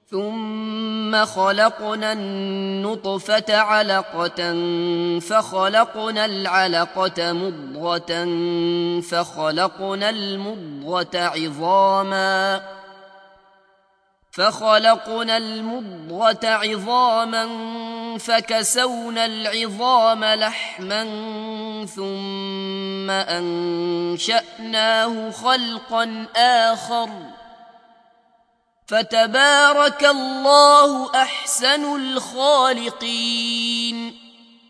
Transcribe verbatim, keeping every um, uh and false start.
ثم خلقنا النطفة علقة فخلقنا العلقة مضغة فخلقنا المضغة عظاما فخلقنا المضغة عظاما فكسونا العظام لحما ثم أنشأناه خلقا آخر فتبارك الله أحسن الخالقين.